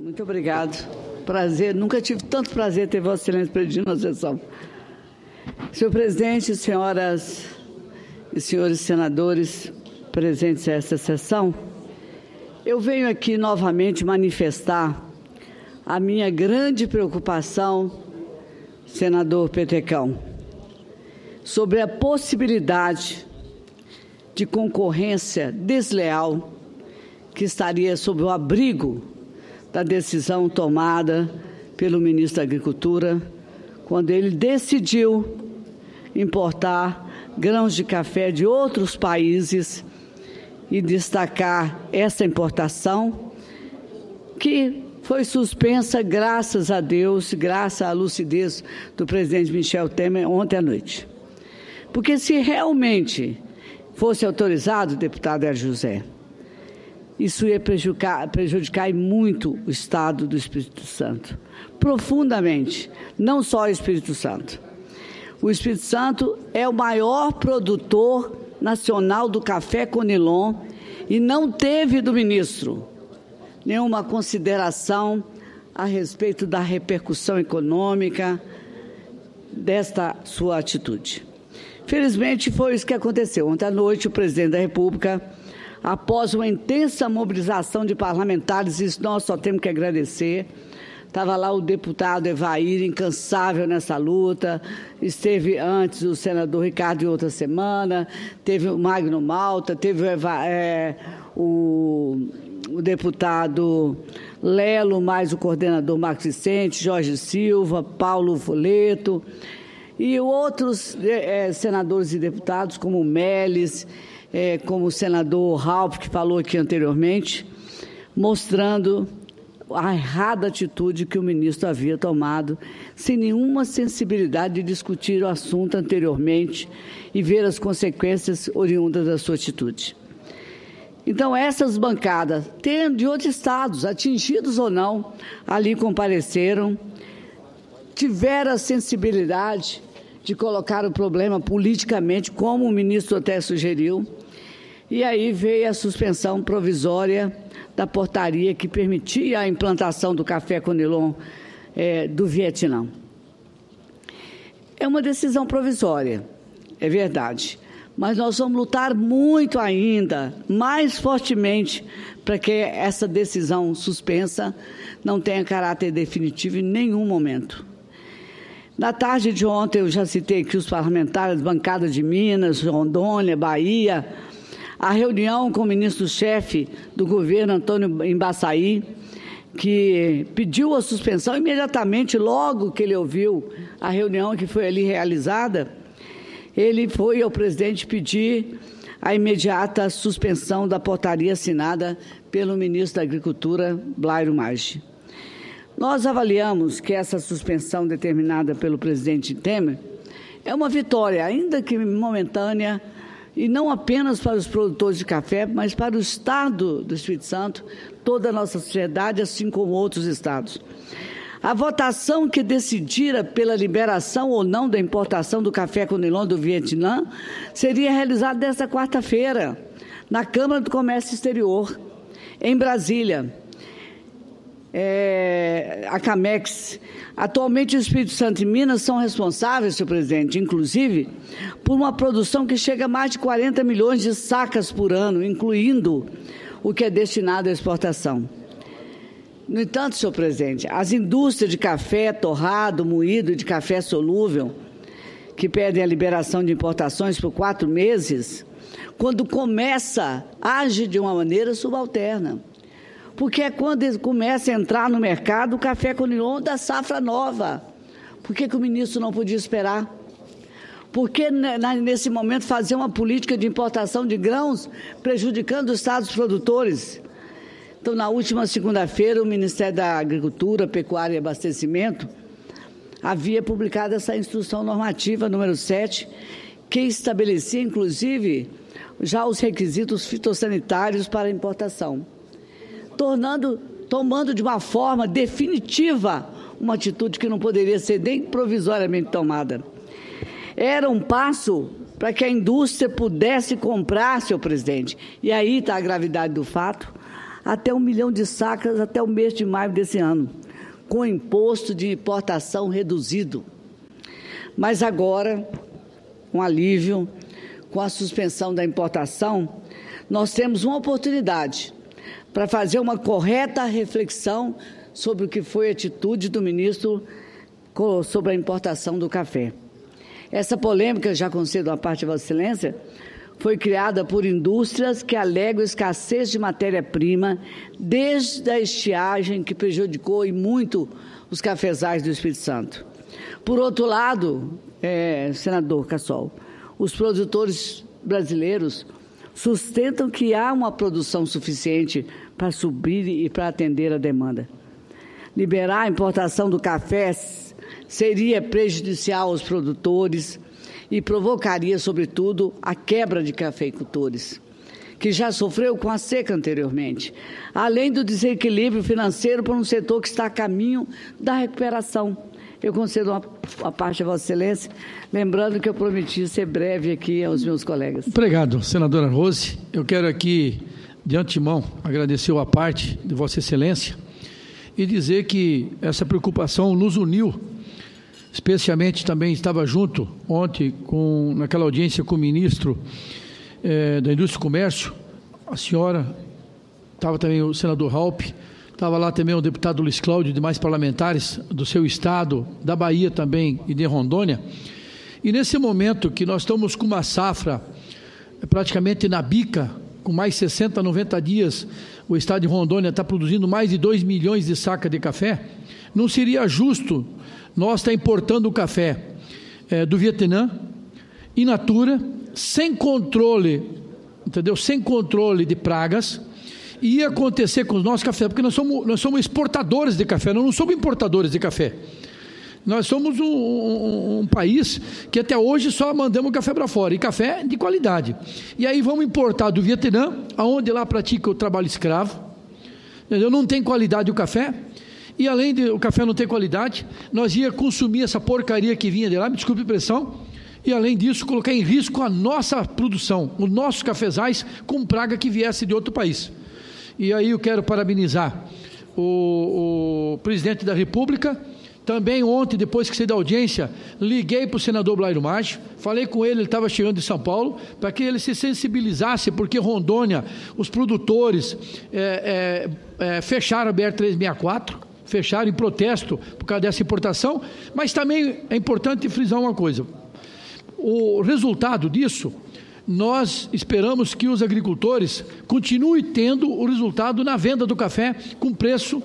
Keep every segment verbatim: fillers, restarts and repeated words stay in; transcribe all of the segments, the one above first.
Muito obrigado. Prazer, nunca tive tanto prazer ter Vossa Excelência presidindo a sessão. Senhor presidente, senhoras e senhores senadores presentes a esta sessão, eu venho aqui novamente manifestar a minha grande preocupação, senador Petecão, sobre a possibilidade de concorrência desleal que estaria sob o abrigo da decisão tomada pelo ministro da Agricultura, quando ele decidiu importar grãos de café de outros países e destacar essa importação, que foi suspensa, graças a Deus, graças à lucidez do presidente Michel Temer ontem à noite. Porque se realmente fosse autorizado, deputado Hélio José, isso ia prejudicar, prejudicar muito o Estado do Espírito Santo, profundamente, não só o Espírito Santo. O Espírito Santo é o maior produtor nacional do café Conilon e não teve do ministro nenhuma consideração a respeito da repercussão econômica desta sua atitude. Felizmente, foi isso que aconteceu. Ontem à noite, o presidente da República, após uma intensa mobilização de parlamentares, isso nós só temos que agradecer, estava lá o deputado Evair, incansável nessa luta, esteve antes o senador Ricardo em outra semana, teve o Magno Malta, teve o, Eva, é, o, o deputado Lelo, mais o coordenador Marcos Vicente, Jorge Silva, Paulo Foleto, e outros é, senadores e deputados, como o Meles, é, como o senador Ralph, que falou aqui anteriormente, mostrando a errada atitude que o ministro havia tomado, sem nenhuma sensibilidade de discutir o assunto anteriormente e ver as consequências oriundas da sua atitude. Então, essas bancadas, tendo de outros estados, atingidos ou não, ali compareceram, tiveram a sensibilidade de colocar o problema politicamente, como o ministro até sugeriu, e aí veio a suspensão provisória da portaria que permitia a implantação do café Conilon é, do Vietnã. É uma decisão provisória, é verdade, mas nós vamos lutar muito ainda, mais fortemente, para que essa decisão suspensa não tenha caráter definitivo em nenhum momento. Na tarde de ontem, eu já citei aqui os parlamentares, bancada de Minas, Rondônia, Bahia, a reunião com o ministro-chefe do governo, Antônio Embaçaí, que pediu a suspensão imediatamente, logo que ele ouviu a reunião que foi ali realizada, ele foi ao presidente pedir a imediata suspensão da portaria assinada pelo ministro da Agricultura, Blairo Maggi. Nós avaliamos que essa suspensão determinada pelo presidente Temer é uma vitória, ainda que momentânea, e não apenas para os produtores de café, mas para o Estado do Espírito Santo, toda a nossa sociedade, assim como outros estados. A votação que decidira pela liberação ou não da importação do café Conilon do Vietnã seria realizada nesta quarta-feira, na Câmara do Comércio Exterior, em Brasília. É, a Camex, atualmente o Espírito Santo e Minas são responsáveis, senhor presidente, inclusive, por uma produção que chega a mais de quarenta milhões de sacas por ano, incluindo o que é destinado à exportação. No entanto, senhor presidente, as indústrias de café torrado, moído e de café solúvel, que pedem a liberação de importações por quatro meses, quando começa, age de uma maneira subalterna. Porque é quando ele começa a entrar no mercado o café Conilon da safra nova. Por que que o ministro não podia esperar? Por que, nesse momento, fazer uma política de importação de grãos prejudicando os estados produtores? Então, na última segunda-feira, o Ministério da Agricultura, Pecuária e Abastecimento havia publicado essa instrução normativa número sete, que estabelecia, inclusive, já os requisitos fitossanitários para a importação, tornando, tomando de uma forma definitiva uma atitude que não poderia ser nem provisoriamente tomada. Era um passo para que a indústria pudesse comprar, senhor presidente, e aí está a gravidade do fato, até um milhão de sacas até o mês de maio desse ano, com imposto de importação reduzido. Mas agora, com alívio, com a suspensão da importação, nós temos uma oportunidade para fazer uma correta reflexão sobre o que foi a atitude do ministro sobre a importação do café. Essa polêmica, já concedo a parte de Vossa Excelência, foi criada por indústrias que alegam escassez de matéria-prima desde a estiagem que prejudicou e muito os cafezais do Espírito Santo. Por outro lado, é, senador Cassol, os produtores brasileiros sustentam que há uma produção suficiente para subir e para atender a demanda. Liberar a importação do café seria prejudicial aos produtores e provocaria, sobretudo, a quebra de cafeicultores, que já sofreu com a seca anteriormente, além do desequilíbrio financeiro para um setor que está a caminho da recuperação. Eu concedo uma, uma parte a Vossa Excelência, lembrando que eu prometi ser breve aqui aos meus colegas. Obrigado, senadora Rose. Eu quero aqui, de antemão, agradecer a parte de Vossa Excelência e dizer que essa preocupação nos uniu, especialmente também estava junto ontem, com, naquela audiência com o ministro eh, da Indústria e Comércio, a senhora, estava também o senador Raupp, estava lá também o deputado Luiz Cláudio e demais parlamentares do seu estado, da Bahia também e de Rondônia. E nesse momento que nós estamos com uma safra praticamente na bica, com mais sessenta, noventa dias, o estado de Rondônia está produzindo mais de dois milhões de sacas de café, não seria justo nós estar importando o café é, do Vietnã, in natura, sem controle, entendeu? Sem controle de pragas, e ia acontecer com os nossos cafés, porque nós somos, nós somos exportadores de café, nós não somos importadores de café. Nós somos um, um, um país que até hoje só mandamos café para fora, e café de qualidade. E aí vamos importar do Vietnã, aonde lá pratica o trabalho escravo, entendeu? Não tem qualidade o café, e além de o café não ter qualidade, nós ia consumir essa porcaria que vinha de lá, me desculpe a expressão, e além disso colocar em risco a nossa produção, os nossos cafezais com praga que viesse de outro país. E aí eu quero parabenizar o, o presidente da República. Também ontem, depois que saí da audiência, liguei para o senador Blairo Maggi, falei com ele, ele estava chegando de São Paulo, para que ele se sensibilizasse, porque Rondônia, os produtores é, é, é, fecharam a B R trezentos e sessenta e quatro, fecharam em protesto por causa dessa importação, mas também é importante frisar uma coisa, o resultado disso, nós esperamos que os agricultores continuem tendo o resultado na venda do café com preço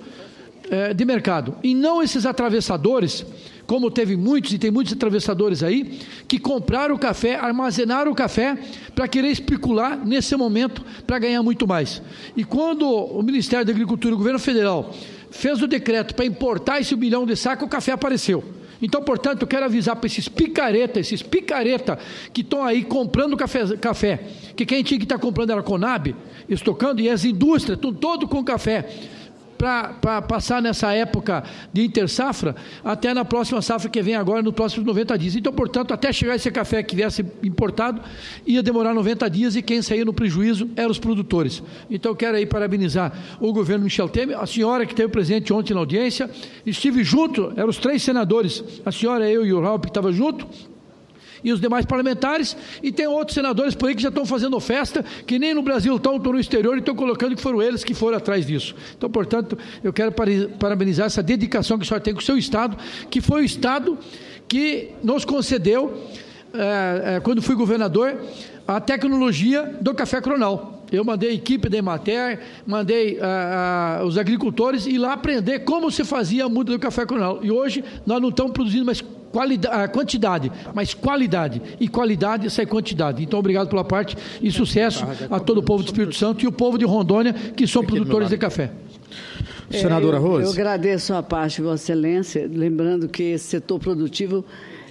é, de mercado, e não esses atravessadores, como teve muitos, e tem muitos atravessadores aí, que compraram o café, armazenaram o café para querer especular nesse momento para ganhar muito mais. E quando o Ministério da Agricultura e o Governo Federal fez o decreto para importar esse milhão de sacos, o café apareceu. Então, portanto, eu quero avisar para esses picareta, esses picareta que estão aí comprando café, café, que quem tinha que estar comprando era a Conab, estocando, e as indústrias estão todos com café, para passar nessa época de intersafra, até na próxima safra que vem agora, nos próximos noventa dias. Então, portanto, até chegar esse café que viesse importado, ia demorar noventa dias, e quem saía no prejuízo eram os produtores. Então, eu quero aí parabenizar o governo Michel Temer, a senhora que esteve presente ontem na audiência, estive junto, eram os três senadores, a senhora, eu e o Raupp que estava junto, e os demais parlamentares, e tem outros senadores por aí que já estão fazendo festa, que nem no Brasil estão, estão no exterior, e estão colocando que foram eles que foram atrás disso. Então, portanto, eu quero parabenizar essa dedicação que a senhora tem com o seu Estado, que foi o Estado que nos concedeu, é, é, quando fui governador, a tecnologia do café Cronal. Eu mandei a equipe da Emater, mandei uh, uh, os agricultores ir lá aprender como se fazia a muda do café Cronal. E hoje nós não estamos produzindo mais qualidade, uh, quantidade, mas qualidade. E qualidade sai quantidade. Então, obrigado pela parte e sucesso a todo o povo do Espírito Santo e o povo de Rondônia, que são produtores de café. É, Senadora eu, Rose. Eu agradeço a parte de Vossa Excelência, lembrando que esse setor produtivo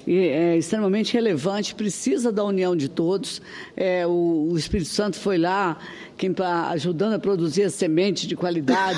é extremamente relevante, precisa da união de todos. É, o, o Espírito Santo foi lá quem, ajudando a produzir a semente de qualidade,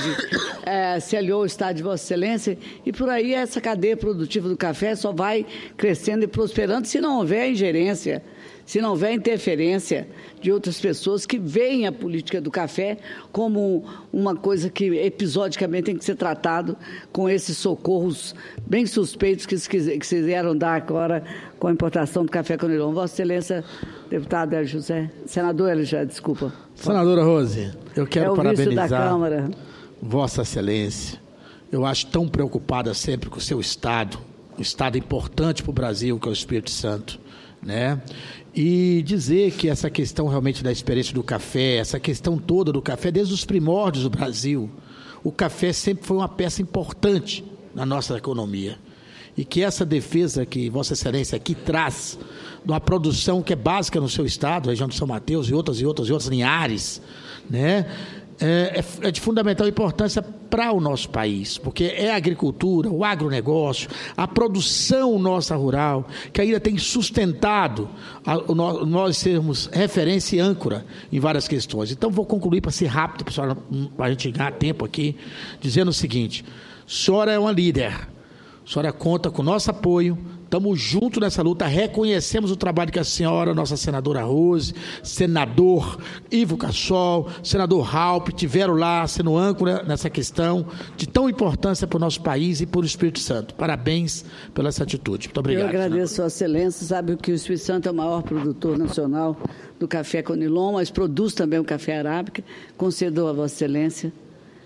é, se aliou ao Estado de Vossa Excelência, e por aí essa cadeia produtiva do café só vai crescendo e prosperando se não houver ingerência se não houver interferência de outras pessoas que veem a política do café como uma coisa que episodicamente tem que ser tratado com esses socorros bem suspeitos que se quiseram dar agora com a importação do café Conilon. Vossa Excelência, deputado Hélio José, senador Hélio José, desculpa. Senadora Rose, eu quero é o parabenizar da Câmara. Vossa Excelência. Eu acho tão preocupada sempre com o seu Estado, um Estado importante para o Brasil, que é o Espírito Santo, né? E dizer que essa questão realmente da experiência do café, essa questão toda do café, desde os primórdios do Brasil, o café sempre foi uma peça importante na nossa economia. E que essa defesa que Vossa Excelência aqui traz, de uma produção que é básica no seu estado, região de São Mateus e outras e outras e outras Linhares, né? É, é de fundamental importância para o nosso país, porque é a agricultura, o agronegócio, a produção nossa rural, que ainda tem sustentado a, o, nós sermos referência e âncora em várias questões. Então, vou concluir para ser rápido, para a gente ganhar tempo aqui, dizendo o seguinte: a senhora é uma líder, a senhora conta com o nosso apoio, estamos juntos nessa luta, reconhecemos o trabalho que a senhora, nossa senadora Rose, senador Ivo Cassol, senador Raup, tiveram lá sendo âncora nessa questão de tão importância para o nosso país e para o Espírito Santo. Parabéns pela essa atitude. Muito obrigado. Eu agradeço, Vossa Excelência. Sabe que o Espírito Santo é o maior produtor nacional do café Conilon, mas produz também o café arábica. Concedo a Vossa Excelência.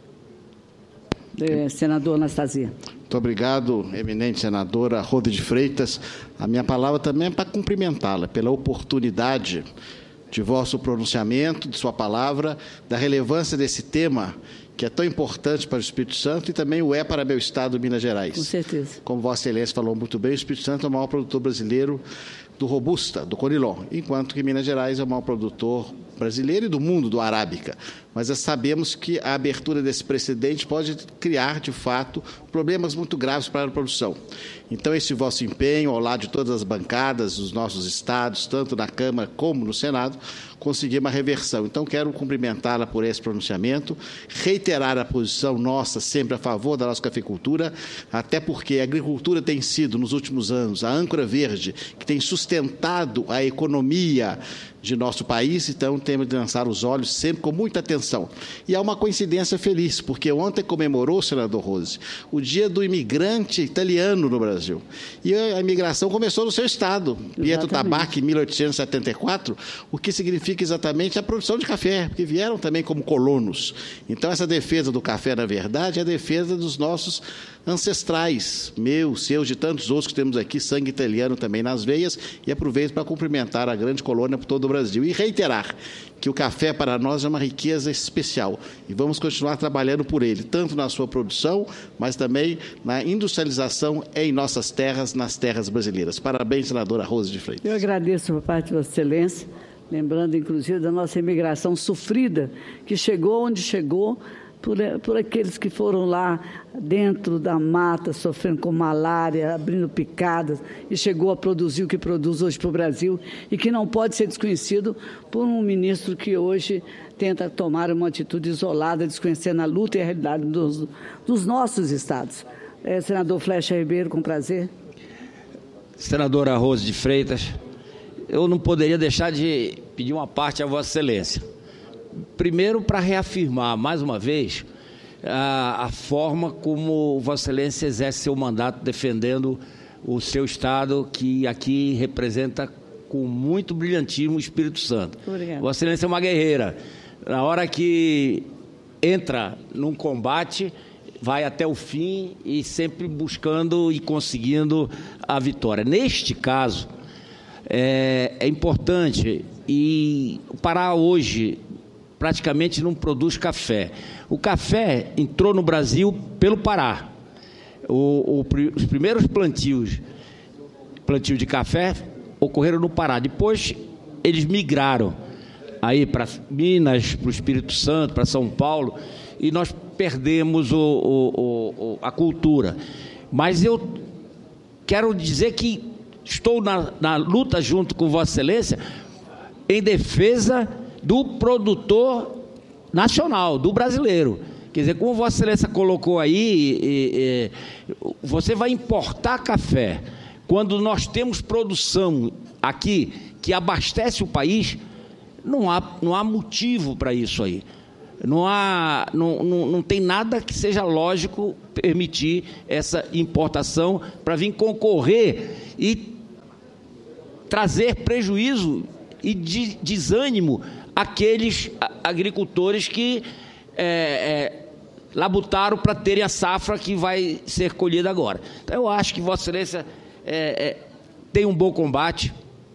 É, senador Anastasia. Muito obrigado, eminente senadora Rose de Freitas. A minha palavra também é para cumprimentá-la pela oportunidade de vosso pronunciamento, de sua palavra, da relevância desse tema que é tão importante para o Espírito Santo e também o é para meu estado, Minas Gerais. Com certeza. Como Vossa Excelência falou muito bem, o Espírito Santo é o maior produtor brasileiro do Robusta, do Conilon, enquanto que Minas Gerais é o maior produtor brasileiro e do mundo, do arábica. Mas sabemos que a abertura desse precedente pode criar, de fato, problemas muito graves para a produção. Então, esse vosso empenho, ao lado de todas as bancadas dos nossos estados, tanto na Câmara como no Senado, conseguir uma reversão. Então, quero cumprimentá-la por esse pronunciamento, reiterar a posição nossa sempre a favor da nossa cafeicultura, até porque a agricultura tem sido, nos últimos anos, a âncora verde que tem sustentado a economia de nosso país, então temos de lançar os olhos sempre com muita atenção. E há uma coincidência feliz, porque ontem comemorou, senador Rose, o dia do imigrante italiano no Brasil. E a imigração começou no seu estado, Pietro Tabacchi, em mil oitocentos e setenta e quatro, o que significa exatamente a produção de café, porque vieram também como colonos. Então, essa defesa do café, na verdade, é a defesa dos nossos ancestrais, meus, seus, de tantos outros que temos aqui, sangue italiano também nas veias, e aproveito para cumprimentar a grande colônia por todo o Brasil e reiterar que o café para nós é uma riqueza especial e vamos continuar trabalhando por ele, tanto na sua produção, mas também na industrialização em nossas terras, nas terras brasileiras. Parabéns, senadora Rose de Freitas. Eu agradeço por parte de Vossa Excelência, lembrando inclusive da nossa imigração sofrida, que chegou onde chegou, Por, por aqueles que foram lá dentro da mata, sofrendo com malária, abrindo picadas, e chegou a produzir o que produz hoje para o Brasil, e que não pode ser desconhecido por um ministro que hoje tenta tomar uma atitude isolada, desconhecendo a luta e a realidade dos, dos nossos estados. É, senador Flecha Ribeiro, com prazer. Senadora Rose de Freitas, eu não poderia deixar de pedir uma parte a Vossa Excelência. Primeiro, para reafirmar, mais uma vez, a, a forma como Vossa Excelência exerce seu mandato defendendo o seu Estado, que aqui representa com muito brilhantismo o Espírito Santo. Obrigada. Vossa Excelência é uma guerreira. Na hora que entra num combate, vai até o fim e sempre buscando e conseguindo a vitória. Neste caso, é, é importante, e o Pará hoje praticamente não produz café. O café entrou no Brasil pelo Pará. O, o, os primeiros plantios, plantio de café ocorreram no Pará. Depois eles migraram aí para Minas, para o Espírito Santo, para São Paulo, e nós perdemos o, o, o, a cultura. Mas eu quero dizer que estou na, na luta junto com Vossa Excelência em defesa do produtor nacional, do brasileiro. Quer dizer, como Vossa Excelência colocou aí, e, e, você vai importar café quando nós temos produção aqui que abastece o país, não há, não há motivo para isso aí. Não, há, não, não, não tem nada que seja lógico permitir essa importação para vir concorrer e trazer prejuízo e de, desânimo àqueles agricultores que é, é, labutaram para terem a safra que vai ser colhida agora. Então, eu acho que Vossa Excelência é, é, tem um bom combate.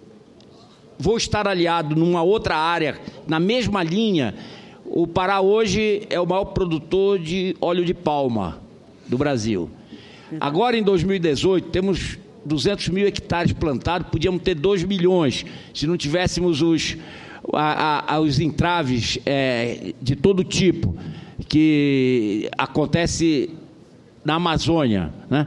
Vou estar aliado numa outra área, na mesma linha. O Pará hoje é o maior produtor de óleo de palma do Brasil. Agora, em dois mil e dezoito, temos duzentos mil hectares plantados, podíamos ter dois milhões, se não tivéssemos os, a, a, os entraves é, de todo tipo, que acontece na Amazônia, né?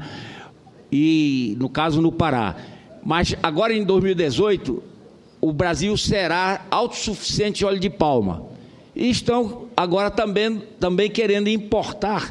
E, no caso, no Pará. Mas, agora, em dois mil e dezoito, o Brasil será autossuficiente em óleo de palma. E estão agora também, também querendo importar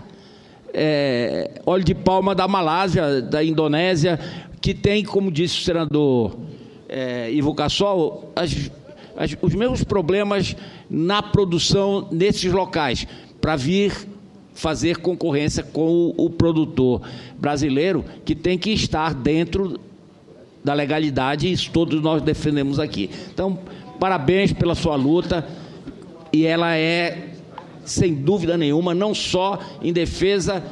é, óleo de palma da Malásia, da Indonésia, que tem, como disse o senador é, Ivo Cassol, as, as, os mesmos problemas na produção nesses locais, para vir fazer concorrência com o, o produtor brasileiro, que tem que estar dentro da legalidade, e isso todos nós defendemos aqui. Então, parabéns pela sua luta. E ela é, sem dúvida nenhuma, não só em defesa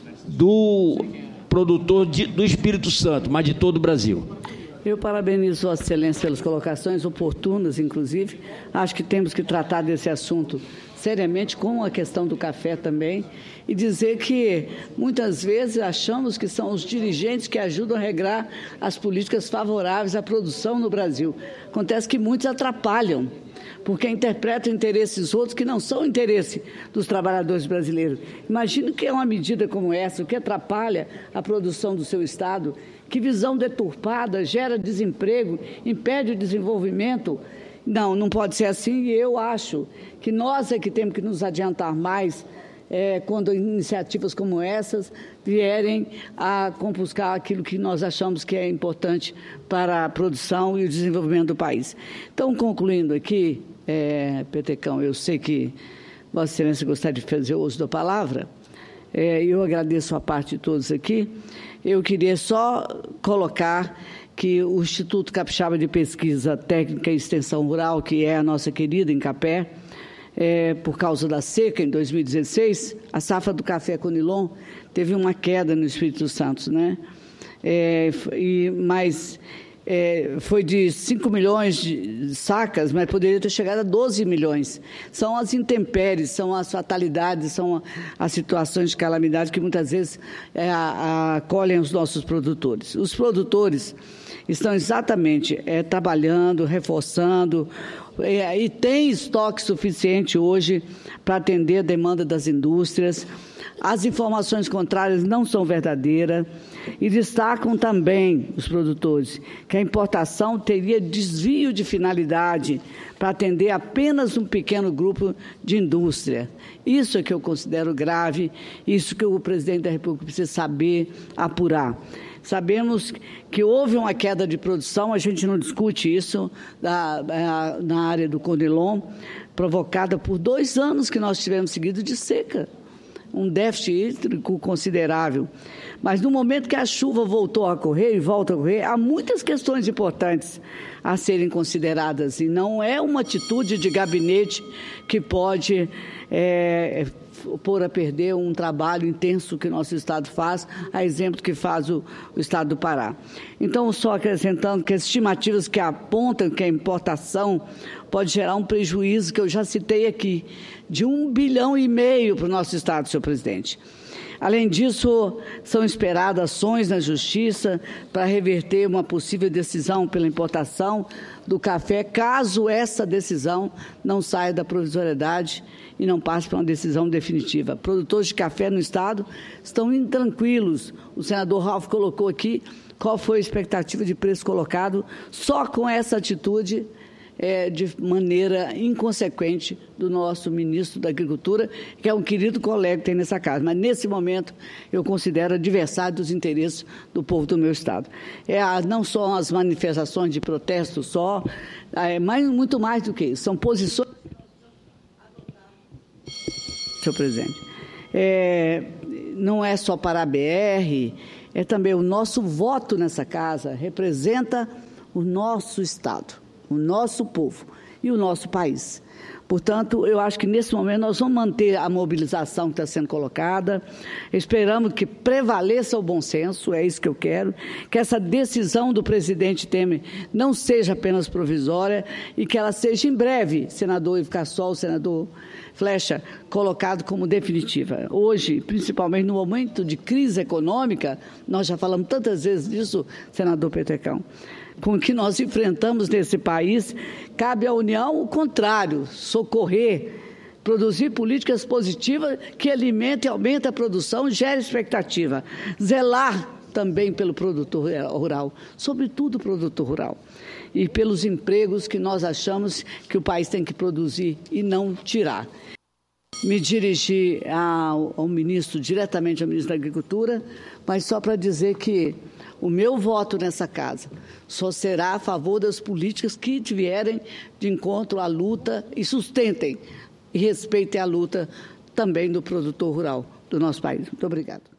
do produtor de, do Espírito Santo, mas de todo o Brasil. Eu parabenizo Vossa Excelência pelas colocações oportunas, inclusive. Acho que temos que tratar desse assunto seriamente, com a questão do café também, e dizer que muitas vezes achamos que são os dirigentes que ajudam a regrar as políticas favoráveis à produção no Brasil. Acontece que muitos atrapalham, porque interpretam interesses outros que não são interesse dos trabalhadores brasileiros. Imagino que é uma medida como essa, o que atrapalha a produção do seu Estado, que visão deturpada, gera desemprego, impede o desenvolvimento. Não, não pode ser assim, e eu acho que nós é que temos que nos adiantar mais é, quando iniciativas como essas vierem a compuscar aquilo que nós achamos que é importante para a produção e o desenvolvimento do país. Então, concluindo aqui, é, Petecão, eu sei que Vossa Excelência gostaria de fazer uso da palavra, é, eu agradeço a parte de todos aqui. Eu queria só colocar que o Instituto Capixaba de Pesquisa Técnica e Extensão Rural, que é a nossa querida Incapé, é, por causa da seca em dois mil e dezesseis, a safra do café Conilon teve uma queda no Espírito Santo, né? É, e, mas é, foi de cinco milhões de sacas, mas poderia ter chegado a doze milhões. São as intempéries, são as fatalidades, são as situações de calamidade que muitas vezes é, acolhem os nossos produtores. Os produtores estão exatamente é, trabalhando, reforçando, é, e tem estoque suficiente hoje para atender a demanda das indústrias. As informações contrárias não são verdadeiras, e destacam também os produtores que a importação teria desvio de finalidade para atender apenas um pequeno grupo de indústria. Isso é que eu considero grave, isso que o presidente da República precisa saber apurar. Sabemos que houve uma queda de produção, a gente não discute isso, na, na área do Conilon, provocada por dois anos que nós tivemos seguido de seca, um déficit hídrico considerável. Mas no momento que a chuva voltou a correr e volta a correr, há muitas questões importantes a serem consideradas, e não é uma atitude de gabinete que pode é, pôr a perder um trabalho intenso que o nosso Estado faz, a exemplo do que faz o, o Estado do Pará. Então, só acrescentando que as estimativas que apontam que a importação pode gerar um prejuízo, que eu já citei aqui, de um bilhão e meio para o nosso Estado, senhor presidente. Além disso, são esperadas ações na Justiça para reverter uma possível decisão pela importação do café, caso essa decisão não saia da provisoriedade e não passe para uma decisão definitiva. Produtores de café no Estado estão intranquilos. O senador Ralph colocou aqui qual foi a expectativa de preço colocado. Só com essa atitude é, de maneira inconsequente do nosso ministro da Agricultura, que é um querido colega que tem nessa casa. Mas, nesse momento, eu considero adversário dos interesses do povo do meu Estado. É, não só as manifestações de protesto só, é mais, muito mais do que isso. São posições... Senhor presidente, é, não é só para a B R, é também o nosso voto nessa casa representa o nosso Estado, o nosso povo e o nosso país. Portanto, eu acho que nesse momento nós vamos manter a mobilização que está sendo colocada, esperamos que prevaleça o bom senso, é isso que eu quero, que essa decisão do presidente Temer não seja apenas provisória e que ela seja em breve, senador Ivo Cassol, senador Flecha, colocado como definitiva. Hoje, principalmente no momento de crise econômica, nós já falamos tantas vezes disso, senador Petecão, com o que nós enfrentamos nesse país, cabe à União o contrário, socorrer, produzir políticas positivas que alimentem e aumentem a produção, gerem expectativa, zelar também pelo produtor rural, sobretudo o produtor rural, e pelos empregos que nós achamos que o país tem que produzir e não tirar. Me dirigi ao, ao ministro, diretamente ao ministro da Agricultura, mas só para dizer que o meu voto nessa casa só será a favor das políticas que vierem de encontro à luta e sustentem e respeitem a luta também do produtor rural do nosso país. Muito obrigada.